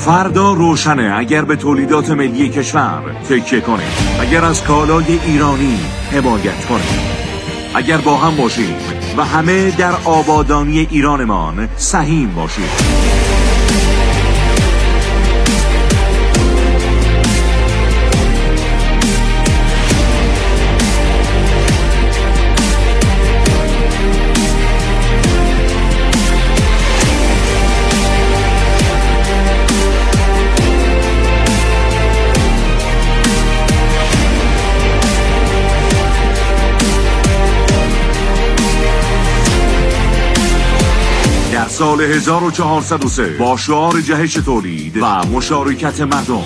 فردا روشنه اگر به تولیدات ملی کشور تکیه کنیم، اگر از کالای ایرانی حمایت کنیم، اگر با هم باشیم و همه در آبادانی ایرانمان سهیم باشیم. سال 1403 با شعار جهش تولید و مشارکت مردم،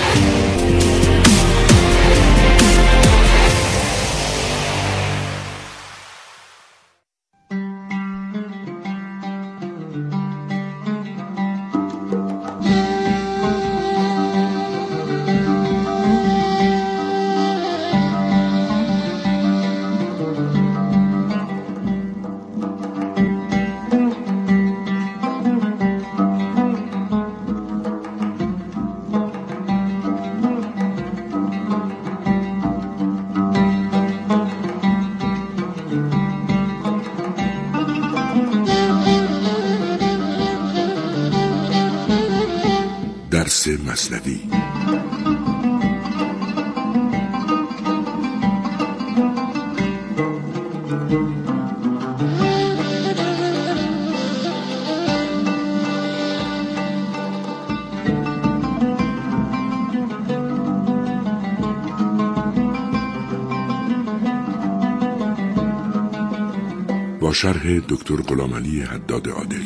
درس مثنوی. با شرح دکتر غلامعلی حداد عادل.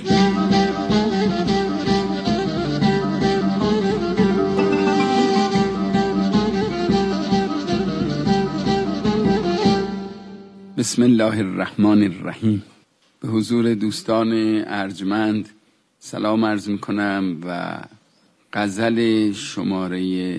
بسم الله الرحمن الرحیم. به حضور دوستان ارجمند سلام عرض میکنم و غزل شماره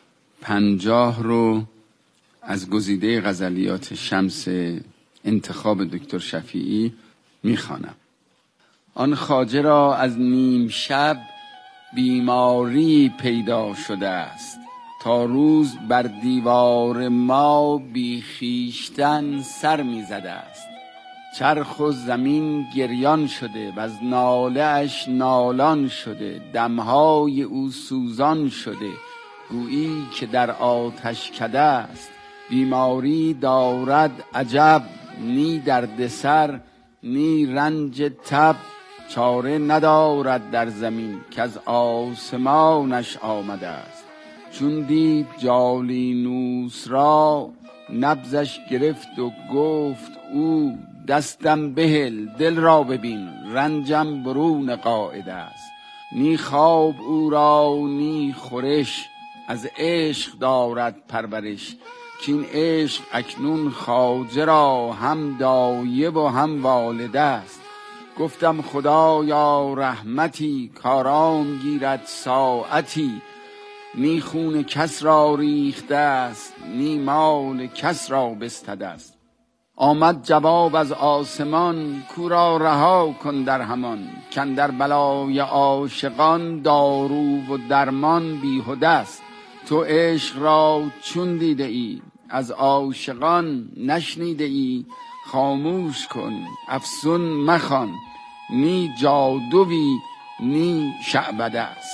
50 رو از گزیده غزلیات شمس انتخاب دکتر شفیعی میخوانم. آن خواجه را از نیم شب بیماری پیدا شده است، تا روز بر دیوار ما بی خویشتن سر می زده است. چرخ و زمین گریان شده و از ناله اش نالان شده، دمهای او سوزان شده، گویی که در آتش کده است. بیماری دارد عجب، نی درد سر نی رنج تب، چاره ندارد در زمین که از آسمانش آمده است. چون دید جالینوس را نبضش گرفت و گفت او، دستم بهل دل را ببین رنجم برون قاعده است. نی خواب او را نی خورش، از عشق دارد پرورش، کین عشق اکنون خواجه را هم دایه و هم والده است. گفتم خدایا رحمتی، کارام گیرد ساعتی، نی خون کس را ریخته است، نی مال کس را بستده است. آمد جواب از آسمان، کو را رها کن در همان، کاندر بلای عاشقان دارو و درمان بیهده است. تو عشق را چون دیده ای، از عاشقان نشنیده ای، خاموش کن افسون مخوان، نی جادویی نی شعبده است.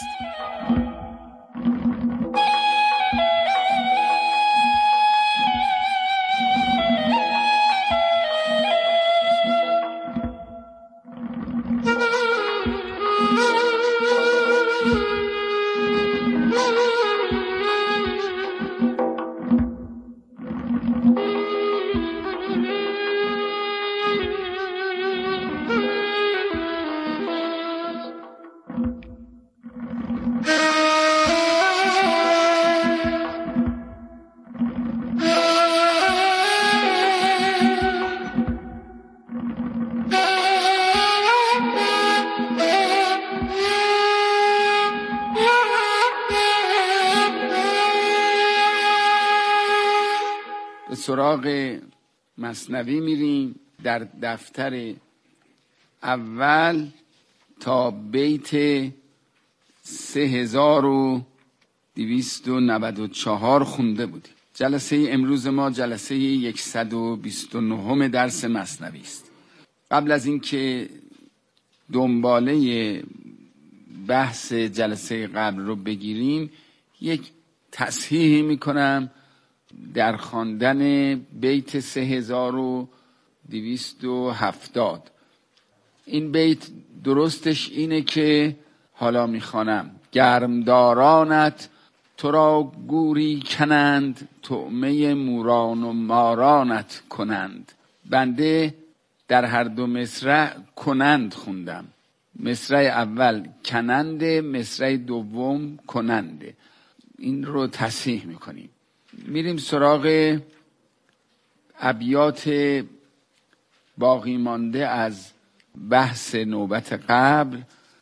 سراغ مثنوی میریم. در دفتر اول تا بیت 3294 خونده بودیم. جلسه امروز ما جلسه 129 درس مثنوی است. قبل از اینکه دنباله بحث جلسه قبل رو بگیریم، یک تصحیحی میکنم در خواندن بیت 3270. این بیت درستش اینه که حالا میخوانم: گرمدارانت تو را گوری کنند، طعمه موران و مارانت کنند. بنده در هر دو مصرع کنند خوندم. مصرع اول کننده، مصرع دوم کننده. این رو تصحیح میکنیم. میریم سراغ ابیات باقی مانده از بحث نوبت قبل.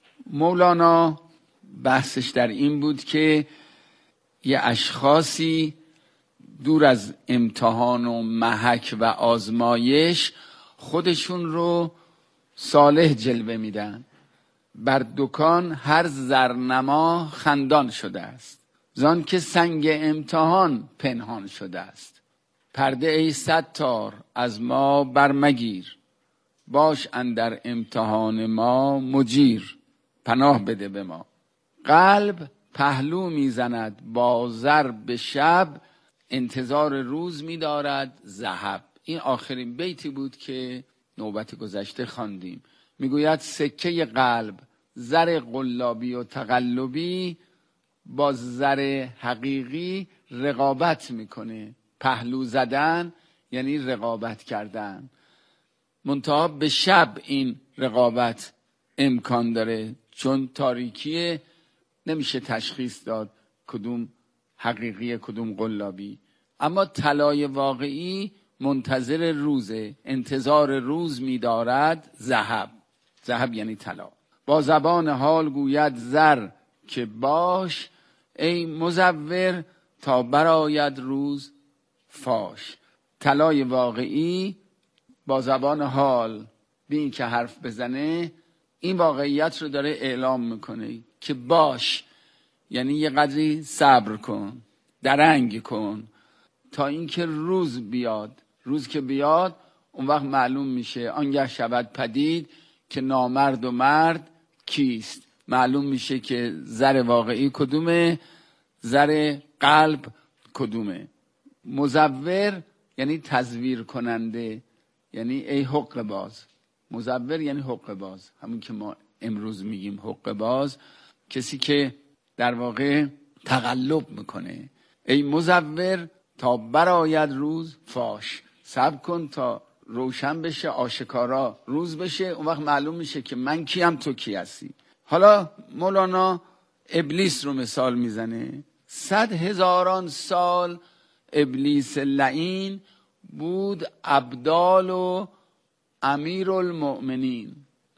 مولانا بحثش در این بود که یه اشخاصی دور از امتحان و محک و آزمایش خودشون رو صالح جلوه میدن. بر دکان هر زرنما خندان شده است، زان که سنگ امتحان پنهان شده است. پرده ای ستار از ما برمگیر، باش اندر امتحان ما مجیر. پناه بده به ما. قلب پهلو میزند با ضرب شب، انتظار روز میدارد ذهب. این آخرین بیتی بود که نوبت گذشته خواندیم. میگوید سکه قلب، زر قلابی و تقلبی، با زر حقیقی رقابت میکنه. پهلو زدن یعنی رقابت کردن، منتها به شب این رقابت امکان داره، چون تاریکیه، نمیشه تشخیص داد کدوم حقیقیه کدوم قلابی. اما طلای واقعی منتظر روزه، انتظار روز می‌دارد ذهب. ذهب یعنی طلا. با زبان حال گوید زر که باش، ای مزور تا برآید روز فاش. طلای واقعی با زبان حال بی این که حرف بزنه این واقعیت رو داره اعلام میکنه که باش، یعنی یه قدری صبر کن، درنگ کن تا اینکه روز بیاد. روز که بیاد اون وقت معلوم میشه، آنگه شود پدید که نامرد و مرد کیست. معلوم میشه که زر واقعی کدومه، زر قلب کدومه. مزور یعنی تزویر کننده، یعنی ای حق باز. مزور یعنی حق باز، همون که ما امروز میگیم حق باز، کسی که در واقع تقلب میکنه. ای مزور تا برآید روز فاش، صبر کن تا روشن بشه، آشکارا روز بشه، اون وقت معلوم میشه که من کیم تو کی هستی. حالا مولانا ابلیس رو مثال میزنه. 100,000 سال ابلیس لعین بود ابدال و امیرالمؤمنین.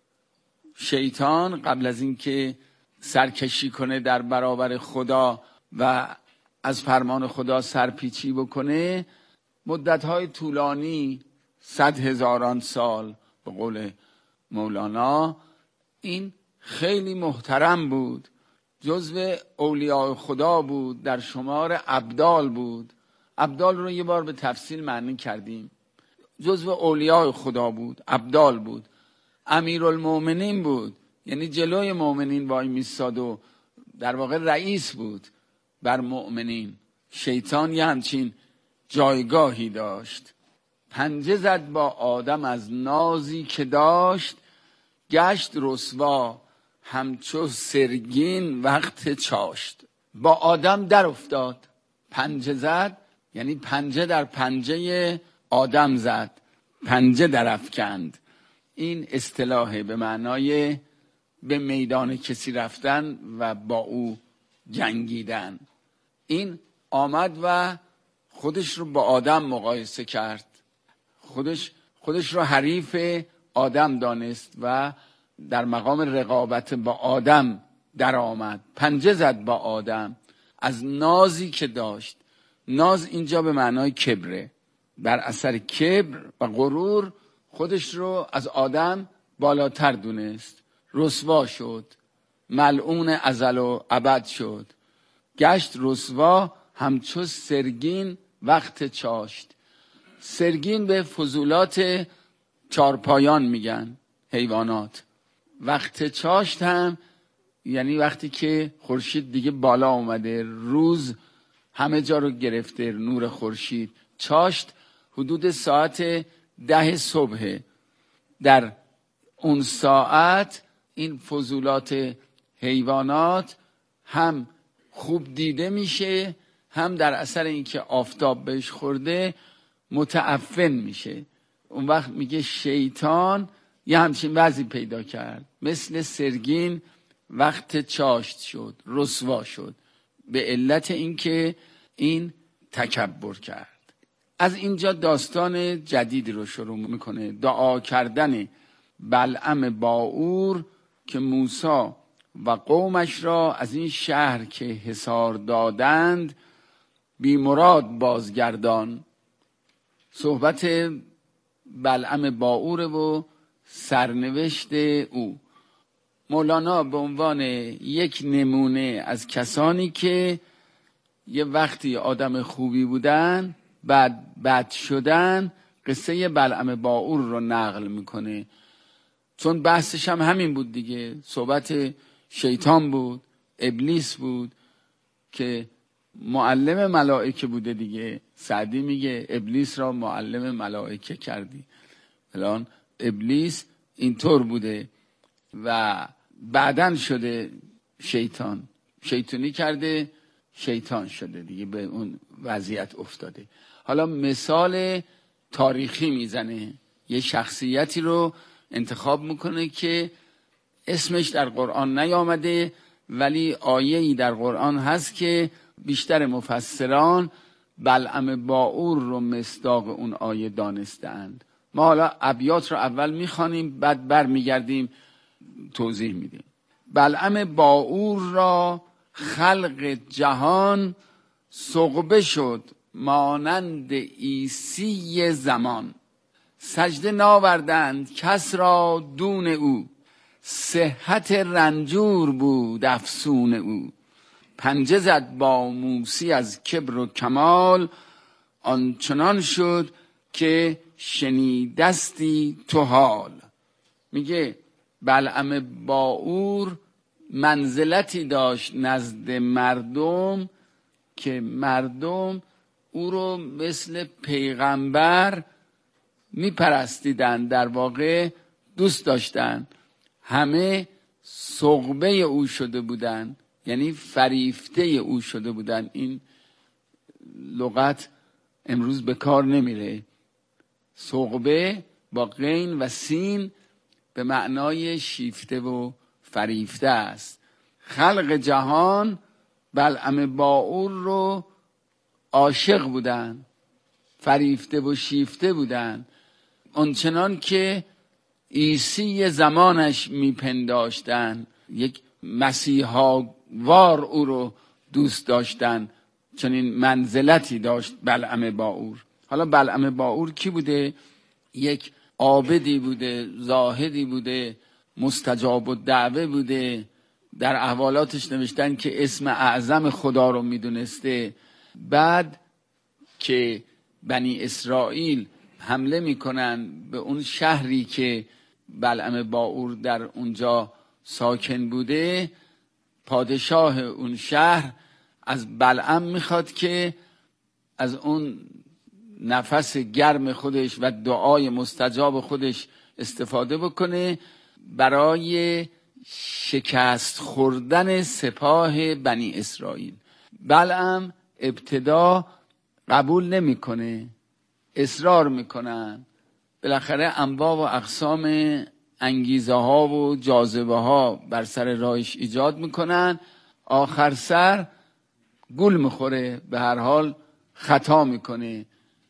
شیطان قبل از اینکه سرکشی کنه در برابر خدا و از فرمان خدا سرپیچی بکنه، مدت‌های طولانی 100,000 سال به قول مولانا، این خیلی محترم بود، جزو اولیاء خدا بود، در شمار ابدال بود. ابدال رو یه بار به تفصیل معنی کردیم. جزو اولیاء خدا بود، ابدال بود. امیرالمؤمنین بود، یعنی جلوی مؤمنین وای میستاد و در واقع رئیس بود بر مؤمنین. شیطان یه همچین جایگاهی داشت. پنجه زد با آدم از نازی که داشت، گشت رسوا همچو سرگین وقت چاشت. با آدم در افتاد. پنجه زد یعنی پنجه در پنجه آدم زد، پنجه در افکند. این اصطلاح به معنای به میدان کسی رفتن و با او جنگیدن. این آمد و خودش رو با آدم مقایسه کرد، خودش رو حریف آدم دانست و در مقام رقابت با آدم در آمد. پنجه زد با آدم از نازی که داشت. ناز اینجا به معنای کبره. بر اثر کبر و غرور خودش رو از آدم بالاتر دونست، رسوا شد. ملعون ازل و ابد شد. گشت رسوا همچو سرگین وقت چاشت. سرگین به فضولات چارپایان میگن، حیوانات. وقت چاشت هم یعنی وقتی که خورشید دیگه بالا اومده، روز همه جا رو گرفته، نور خورشید. چاشت حدود ساعت 10 صبح. در اون ساعت این فضولات حیوانات هم خوب دیده میشه، هم در اثر اینکه آفتاب بهش خورده متعفن میشه. اون وقت میگه شیطان یه همچین وضعی پیدا کرد، مثل سرگین وقت چاشت شد، رسوا شد، به علت اینکه این تکبر کرد. از اینجا داستان جدیدی رو شروع میکنه، دعا کردن بلعم باعور که موسی و قومش را از این شهر که حصار دادند بی مراد بازگردان. صحبت بلعم باعور و سرنوشت او. مولانا به عنوان یک نمونه از کسانی که یه وقتی آدم خوبی بودن بعد بد شدن، قصه بلعم باعور رو نقل میکنه، چون بحثش هم همین بود دیگه. صحبت شیطان بود، ابلیس بود که معلم ملائکه بوده دیگه. سعدی میگه ابلیس را معلم ملائکه کردی. الان ابلیس اینطور بوده و بعدن شده شیطان، شیطانی کرده، شیطان شده دیگه، به اون وضعیت افتاده. حالا مثال تاریخی میزنه، یه شخصیتی رو انتخاب میکنه که اسمش در قرآن نیامده، ولی آیه‌ای در قرآن هست که بیشتر مفسران بلعم باعور رو مصداق اون آیه دانستند. ما حالا ابیات رو اول میخوانیم، بعد برمیگردیم توضیح میدیم. بلعم باعور را خلق جهان سغبه شد مانند عیسی زمان. سجده ناوردند کس را دون او، صحت رنجور بود افسون او. پنجه زد با موسی از کبر و کمال، آنچنان شد که شنیدستی تو حال. میگه بلعم باعور منزلتی داشت نزد مردم که مردم او رو مثل پیغمبر میپرستیدن، در واقع دوست داشتن. همه سغبه او شده بودن، یعنی فریفته او شده بودن. این لغت امروز به کار نمیره. سغبه با غین و سین به معنای شیفته و فریفته است. خلق جهان بلعم باعور رو عاشق بودن، فریفته و شیفته بودن، آنچنان که عیسی زمانش میپنداشتن. یک مسیحا وار او رو دوست داشتن، چنین منزلتی داشت بلعم باعور. حالا بلعم باعور کی بوده؟ یک عابدی بوده، زاهدی بوده، مستجاب الدعوه بوده. در احوالاتش نوشتن که اسم اعظم خدا رو میدونسته. بعد که بنی اسرائیل حمله میکنن به اون شهری که بلعم باعور در اونجا ساکن بوده، پادشاه اون شهر از بلعم میخواد که از اون نفس گرم خودش و دعای مستجاب خودش استفاده بکنه برای شکست خوردن سپاه بنی اسرائیل. بلعم ابتدا قبول نمیکنه، اصرار میکنن. بالاخره انواع و اقسام انگیزه ها و جاذبه ها بر سر راهش ایجاد میکنن. آخر سر گول میخوره، به هر حال خطا میکنه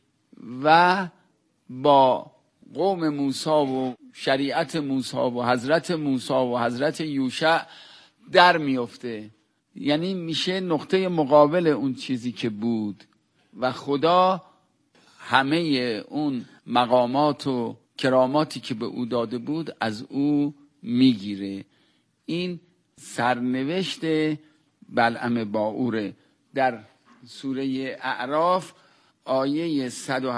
و با قوم موسی و شریعت موسی و حضرت موسی و حضرت یوشع در میفته. یعنی میشه نقطه مقابل اون چیزی که بود و خدا همه اون مقامات و کراماتی که به او داده بود از او میگیره. این سرنوشت بلعم باعوره. در سوره اعراف آیه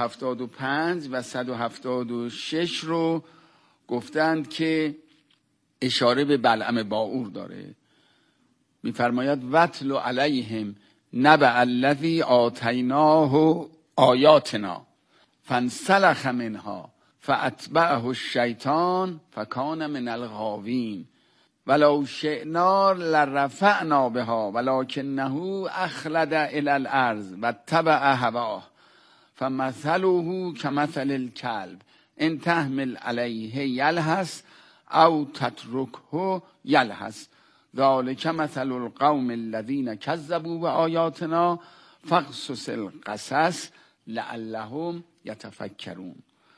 175 و 176 رو گفتند که اشاره به بلعم باعور داره. میفرماید وَاتْلُ عَلَیْهِمْ نَبَأَ الَّذِی آتَیْنَاهُ آیاتنا فانسلخ منها فأتبعه الشیطان فکان من الغاوین ولو شئنا لرفعنا بها ولکنه اخلد الی الارض واتبع هواه فمثله كمثل الكلب ان تحمل علیه یلهث او تترکه یلهث ذلک مثل القوم الذین کذبوا بآیاتنا فاقصص القصص لعلهم یتفکرون.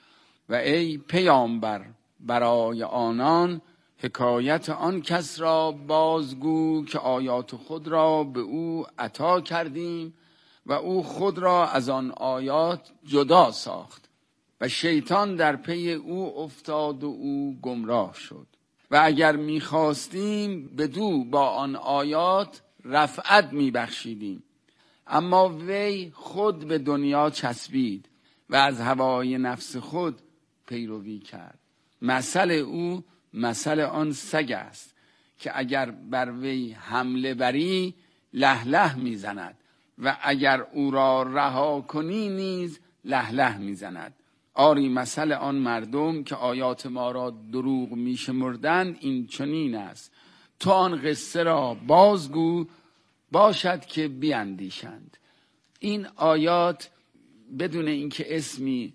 و ای پیامبر برای آنان حکایت آن کس را بازگو که آیات خود را به او عطا کردیم و او خود را از آن آیات جدا ساخت و شیطان در پی او افتاد و او گمراه شد. و اگر می‌خواستیم بدو با آن آیات رفعت می‌بخشیدیم، اما وی خود به دنیا چسبید و از هوای نفس خود پیروی کرد. مثل او مثل آن سگ است که اگر بر وی حمله بری له له میزند و اگر او را رها کنی نیز له له میزند. آری مثل آن مردم که آیات ما را دروغ میشمردند این چنین است. تو آن قصه را بازگو باشد که بیندیشند. این آیات بدون اینکه اسمی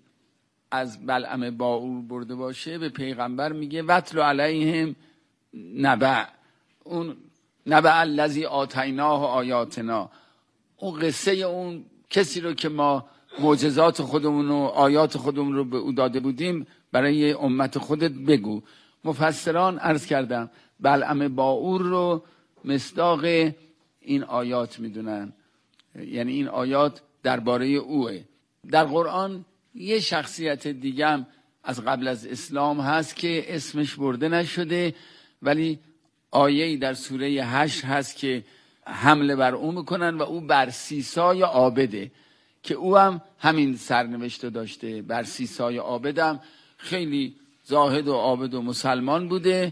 از بلعم باعور برده باشه به پیغمبر میگه وَاتْلُ عَلَیْهِمْ نَبَأَ، اون نبأ الذی آتیناه آیاتنا، اون قصه اون کسی رو که ما معجزات خودمون و آیات خودمون رو به او داده بودیم برای امت خودت بگو. مفسران عرض کردم بلعم باعور رو مصداق این آیات میدونن، یعنی این آیات درباره اوه. در قرآن یه شخصیت دیگه هم از قبل از اسلام هست که اسمش برده نشده، ولی آیه‌ای در سوره 8 هست که حمله بر او میکنن و او برسیسای عابده که او هم همین سرنوشت داشته. برسیسای عابدم خیلی زاهد و عابد و مسلمان بوده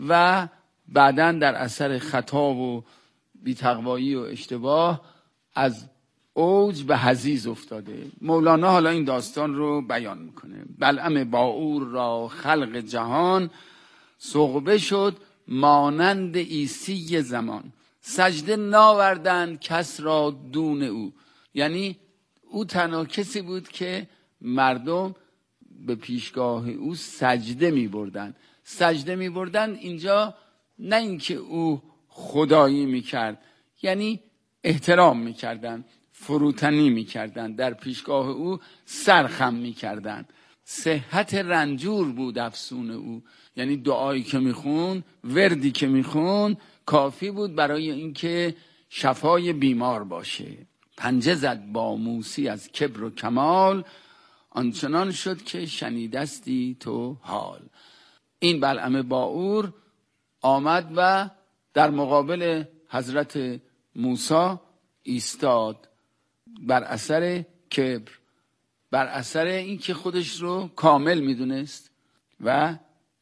و بعداً در اثر خطا و بی‌تقوایی و اشتباه از اوج به حضیض افتاده. مولانا حالا این داستان رو بیان میکنه. بلعم باعور را خلق جهان سغبه شد مانند عیسی زمان، سجده ناوردند کس را دون او. یعنی او تنها کسی بود که مردم به پیشگاه او سجده میبردن. سجده میبردن اینجا نه اینکه او خدایی میکرد، یعنی احترام میکردن، فروتنی میکردن، در پیشگاه او سرخم میکردن. صحت رنجور بود افسون او، یعنی دعایی که میخون، وردی که میخون کافی بود برای اینکه شفای بیمار باشه. پنجه زد با موسی از کبر و کمال، آنچنان شد که شنیدستی تو حال. این بلعم باعور آمد و در مقابل حضرت موسی ایستاد بر اثر کبر، بر اثر اینکه خودش رو کامل میدونست و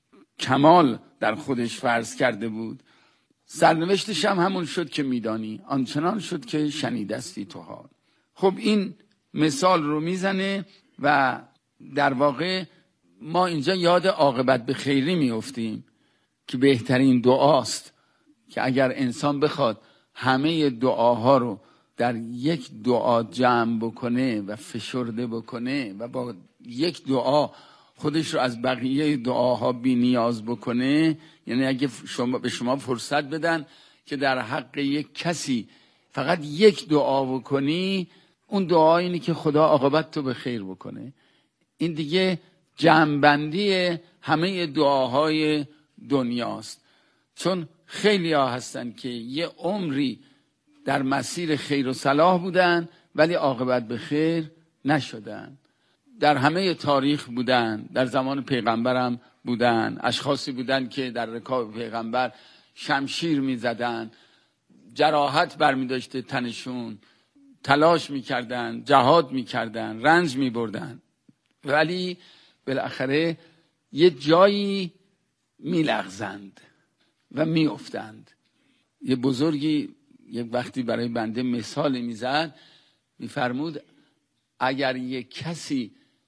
کمال در خودش فرض کرده بود. سرنوشتش هم همون شد که میدانی، آنچنان شد که شنیدستی تو حال. خب این مثال رو میزنه و در واقع ما اینجا یاد عاقبت به خیری میافتیم که بهترین دعاست که اگر انسان بخواد همه دعاها رو در یک دعا جمع بکنه و فشرده بکنه و با یک دعا خودش رو از بقیه دعاها بی نیاز بکنه، یعنی اگه به شما فرصت بدن که در حق یک کسی فقط یک دعا بکنی، اون دعا اینه که خدا عاقبت تو به خیر بکنه. این دیگه جمع‌بندی همه دعاهای دنیاست. چون خیلی ها هستن که یه عمری در مسیر خیر و صلاح بودن ولی عاقبت به خیر نشدن. در همه تاریخ بودن، در زمان پیغمبرم بودن، اشخاصی بودن که در رکاب پیغمبر شمشیر میزدن، جراحت برمی داشته تنشون، تلاش میکردن، جهاد میکردن، رنج میبردن، ولی بالاخره یه جایی میلغزند و میافتند. یه بزرگی یک وقتی برای بنده مثال میزد، میفرمود اگر یک کسی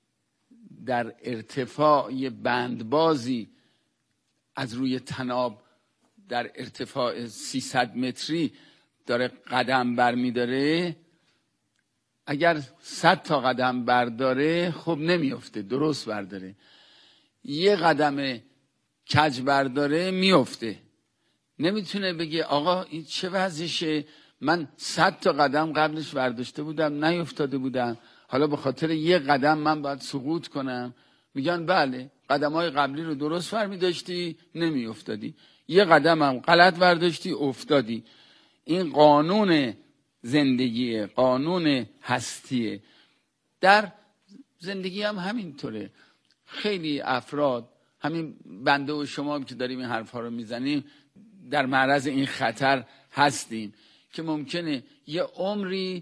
در ارتفاع یه بندبازی از روی طناب در ارتفاع 300 متری داره قدم برمیداره، اگر 100 تا قدم برداره خب نمیفته، درست برداره. یه قدم کج برداره میفته. نمیتونه بگه آقا این چه وضعشه، من 100 تا قدم قبلش برداشته بودم نیفتاده بودم، حالا به خاطر یه قدم من باید سقوط کنم. میگن بله، قدم‌های قبلی رو درست برمی داشتی نمیافتادی، یه قدم هم غلط برداشتی افتادی. این قانون زندگیه، قانون هستیه. در زندگی هم همینطوره. خیلی افراد، همین بنده و شما که داریم این حرفا رو میزنیم، در معرض این خطر هستیم که ممکنه یه عمری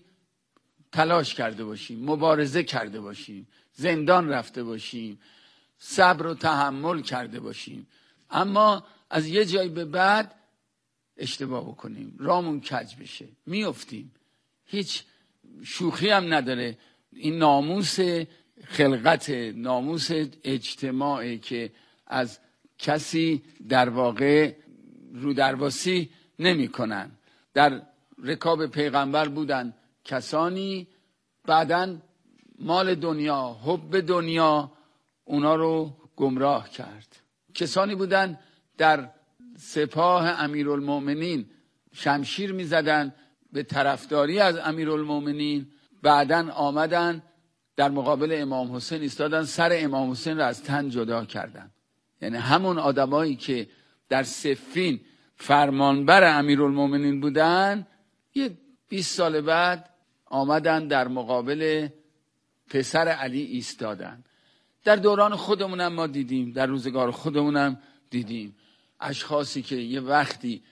تلاش کرده باشیم، مبارزه کرده باشیم، زندان رفته باشیم، صبر و تحمل کرده باشیم، اما از یه جایی به بعد اشتباه بکنیم، رامون کج بشه، میافتیم. هیچ شوخی هم نداره. این ناموس خلقت، ناموس اجتماعی که از کسی در واقع رو درواسی نمی کنن. در رکاب پیغمبر بودن کسانی بعدن مال دنیا، حب دنیا اونا رو گمراه کرد. کسانی بودن در سپاه امیرالمومنین شمشیر می زدن به طرفداری از امیرالمومنین، بعدن آمدن در مقابل امام حسین ایستادن، سر امام حسین را از تن جدا کردن. یعنی همون آدمایی که در صفین فرمانبر امیرالمومنین بودن، یه 20 سال بعد آمدن در مقابل پسر علی ایستادن. در دوران خودمونم ما دیدیم، در روزگار خودمونم دیدیم اشخاصی که یه وقتی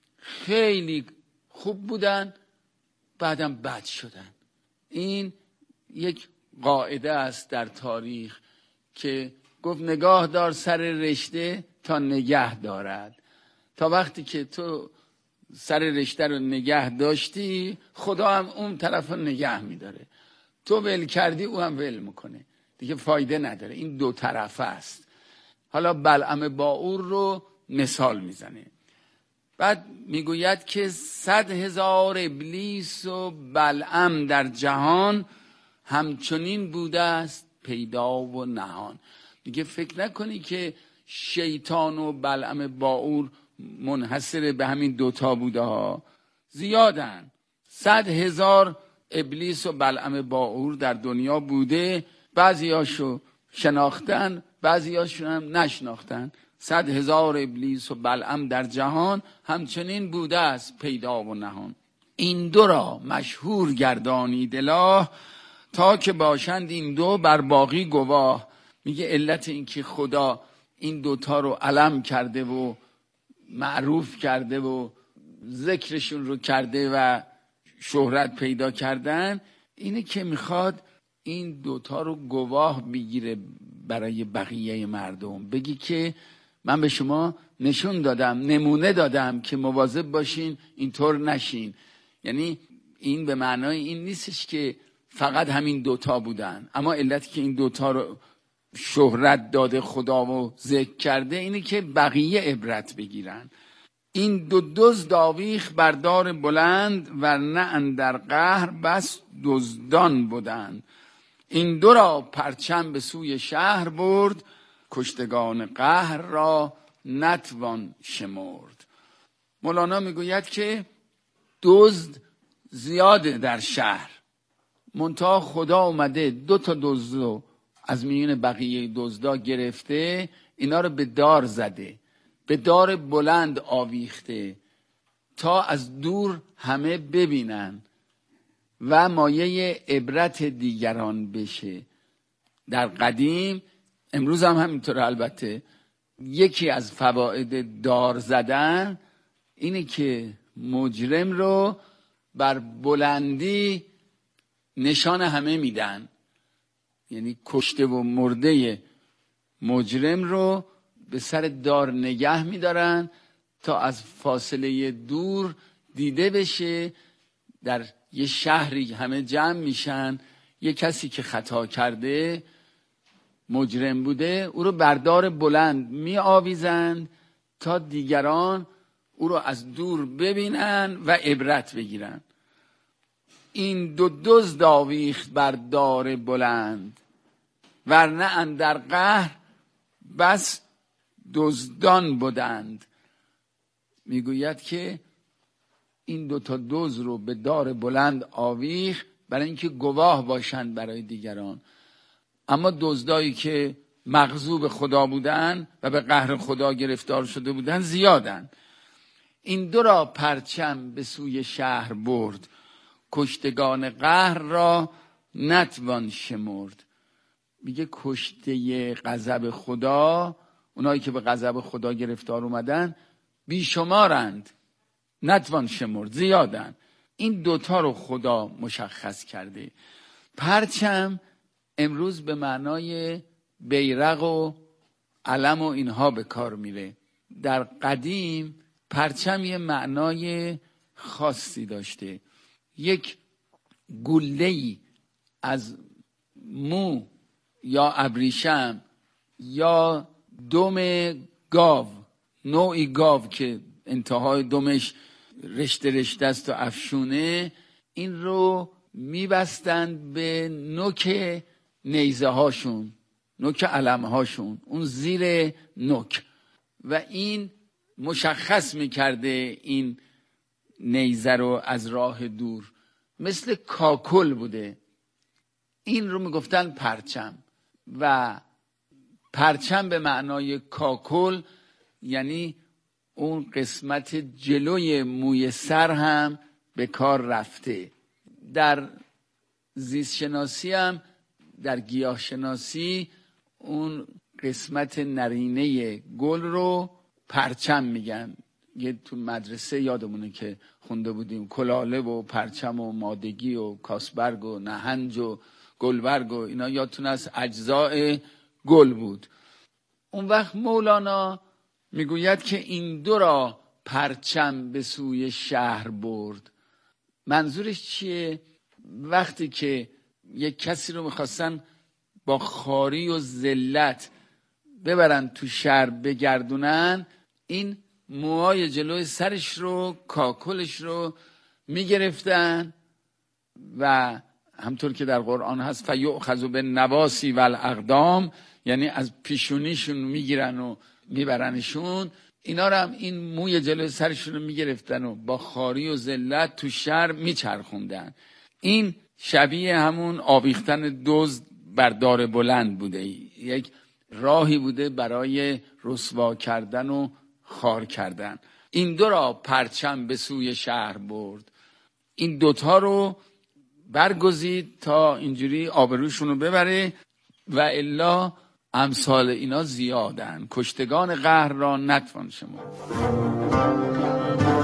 خیلی خوب بودن بعدم بد شدن. این یک قاعده است در تاریخ که گفت نگاه دار سر رشته تا نگه دارد. تا وقتی که تو سر رشته رو نگه داشتی، خدا هم اون طرف رو نگه میداره. تو ول کردی، او هم ول میکنه، دیگه فایده نداره. این دو طرفه است. حالا بلعم باعور رو مثال میزنه. بعد میگوید که 100,000 ابلیس و بلعم در جهان همچنین بوده است پیدا و نهان. دیگه فکر نکنی که شیطان و بلعم باعور منحصر به همین دوتا بوده ها، زیادن. 100,000 ابلیس و بلعم باعور در دنیا بوده، بعضیاشو شناختن، بعضیاشو هم نشناختن. 100,000 ابلیس و بلعم در جهان همچنین بوده است پیدا و نهان. این دو را مشهور گردانید اله، تا که باشند این دو بر باقی گواه. میگه علت این که خدا این دوتا رو علم کرده و معروف کرده و ذکرشون رو کرده و شهرت پیدا کردن، اینه که میخواد این دوتا رو گواه بگیره برای بقیه مردم. بگی که من به شما نشون دادم، نمونه دادم که مواظب باشین اینطور نشین. یعنی این به معنای این نیستش که فقط همین دوتا بودن، اما علتی که این دوتا رو شهرت داده خدا و ذکر کرده اینه که بقیه عبرت بگیرن. این دو دزد آویخ بردار بلند، ورنه اندر قهر بس دزدان بودند. این دو را پرچم به سوی شهر برد، کشتگان قهر را نتوان شمرد. مولانا میگوید که دزد زیاده در شهر، منتها خدا اومده 2 تا دزدو از میون بقیه دزدا گرفته، اینا رو به دار زده، به دار بلند آویخته تا از دور همه ببینن و مایه عبرت دیگران بشه. در قدیم، امروز هم همینطور، البته یکی از فواید دار زدن اینه که مجرم رو بر بلندی نشان همه میدن، یعنی کشته و مرده مجرم رو به سر دار نگه میدارن تا از فاصله دور دیده بشه. در یه شهری همه جمع میشن، یه کسی که خطا کرده مجرم بوده او رو بر دار بلند می آویزند تا دیگران او رو از دور ببینن و عبرت بگیرن. این دو دزد آویخت بر دار بلند، ورنه اندر قهر بس دزدان بودند. میگوید که این دو تا دزد رو به دار بلند آویخت برای اینکه گواه باشند برای دیگران، اما دزدایی که مغضوب خدا بودن و به قهر خدا گرفتار شده بودن زیادن. این دو را پرچم به سوی شهر برد، کشتگان قهر را نتوان شمرد. میگه کشته غضب خدا، اونایی که به غضب خدا گرفتار اومدن بیشمارند، نتوان شمرد، زیادن. این دوتا رو خدا مشخص کرده. پرچم امروز به معنای بیرق و علم و اینها به کار میره. در قدیم پرچم یه معنای خاصی داشته. یک گله‌ای از مو یا ابریشم یا دم گاو، نوعی گاو که انتهای دمش رشته رشته است و افشونه، این رو میبستند به نوک نیزه هاشون، نوک علم هاشون، اون زیر نوک، و این مشخص میکرده این نیزه رو از راه دور. مثل کاکل بوده. این رو میگفتن پرچم. و پرچم به معنای کاکل یعنی اون قسمت جلوی موی سر هم به کار رفته. در زیست شناسی هم، در گیاه شناسی، اون قسمت نرینه گل رو پرچم میگن. یه تو مدرسه یادمونه که خونده بودیم کلاله و پرچم و مادگی و کاسبرگ و نهنج و گلبرگ و اینا یادتون از اجزاء گل بود. اون وقت مولانا میگوید که این دو را پرچم به سوی شهر برد. منظورش چیه؟ وقتی که یک کسی رو میخواستن با خواری و ذلت ببرن تو شهر بگردونن، این موهای جلوی سرش رو، کاکلش رو میگرفتن و همطور که در قرآن هست فیؤخذ بالنواصی والاقدام، یعنی از پیشونیشون میگیرن و میبرنشون. اینا رو هم این موی جلوی سرشون رو میگرفتن و با خواری و ذلت تو شهر میچرخوندن. این شبیه همون آویختن دزد بر دار بلند بوده، یک راهی بوده برای رسوا کردن و خوار کردن. این دو را پرچم به سوی شهر برد. این دوتا رو برگزید تا اینجوری آبروشون رو ببره، و الا امثال اینا زیادن. کشتگان قهر را نتوان شمرد.